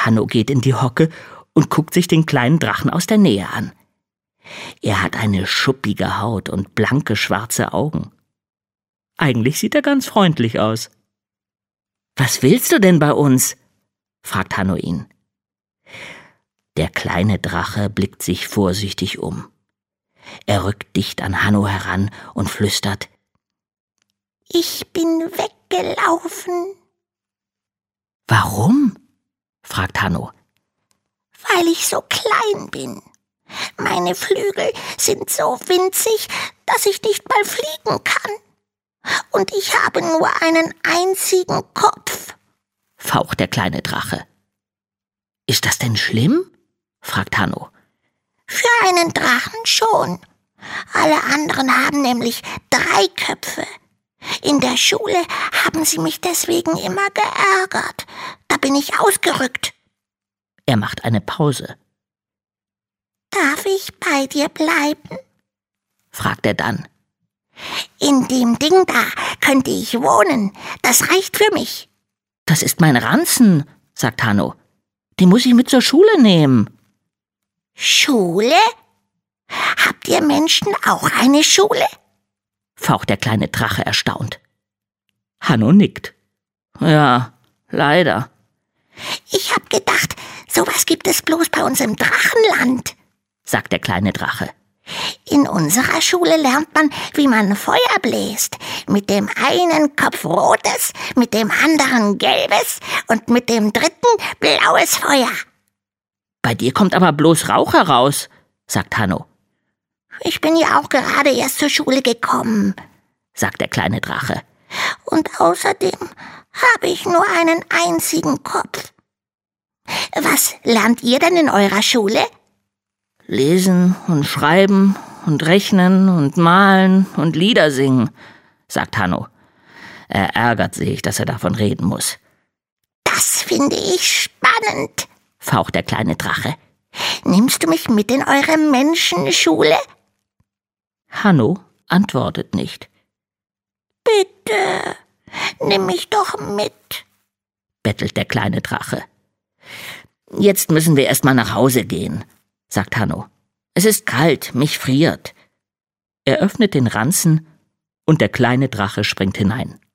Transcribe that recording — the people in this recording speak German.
Hanno geht in die Hocke und guckt sich den kleinen Drachen aus der Nähe an. Er hat eine schuppige Haut und blanke schwarze Augen. Eigentlich sieht er ganz freundlich aus. »Was willst du denn bei uns?« fragt Hanno ihn. Der kleine Drache blickt sich vorsichtig um. Er rückt dicht an Hanno heran und flüstert: »Ich bin weggelaufen.« »Warum?« fragt Hanno. »Weil ich so klein bin. Meine Flügel sind so winzig, dass ich nicht mal fliegen kann. Und ich habe nur einen einzigen Kopf«, faucht der kleine Drache. »Ist das denn schlimm?« fragt Hanno. »Für einen Drachen schon. Alle anderen haben nämlich 3 Köpfe. In der Schule haben sie mich deswegen immer geärgert. Da bin ich ausgerückt.« Er macht eine Pause. »Darf ich bei dir bleiben?« fragt er dann. »In dem Ding da könnte ich wohnen. Das reicht für mich.« »Das ist mein Ranzen«, sagt Hanno. »Den muss ich mit zur Schule nehmen.« »Schule? Habt ihr Menschen auch eine Schule?« faucht der kleine Drache erstaunt. Hanno nickt. »Ja, leider.« »Ich hab gedacht, sowas gibt es bloß bei uns im Drachenland«, sagt der kleine Drache. »In unserer Schule lernt man, wie man Feuer bläst. Mit dem einen Kopf rotes, mit dem anderen gelbes und mit dem dritten blaues Feuer.« »Bei dir kommt aber bloß Rauch heraus«, sagt Hanno. »Ich bin ja auch gerade erst zur Schule gekommen«, sagt der kleine Drache. »Und außerdem habe ich nur einen einzigen Kopf. Was lernt ihr denn in eurer Schule?« »Lesen und schreiben und rechnen und malen und Lieder singen«, sagt Hanno. Er ärgert sich, dass er davon reden muss. »Das finde ich spannend«, faucht der kleine Drache. »Nimmst du mich mit in eure Menschenschule?« Hanno antwortet nicht. »Bitte, nimm mich doch mit«, bettelt der kleine Drache. »Jetzt müssen wir erst mal nach Hause gehen«, sagt Hanno. »Es ist kalt, mich friert.« Er öffnet den Ranzen und der kleine Drache springt hinein.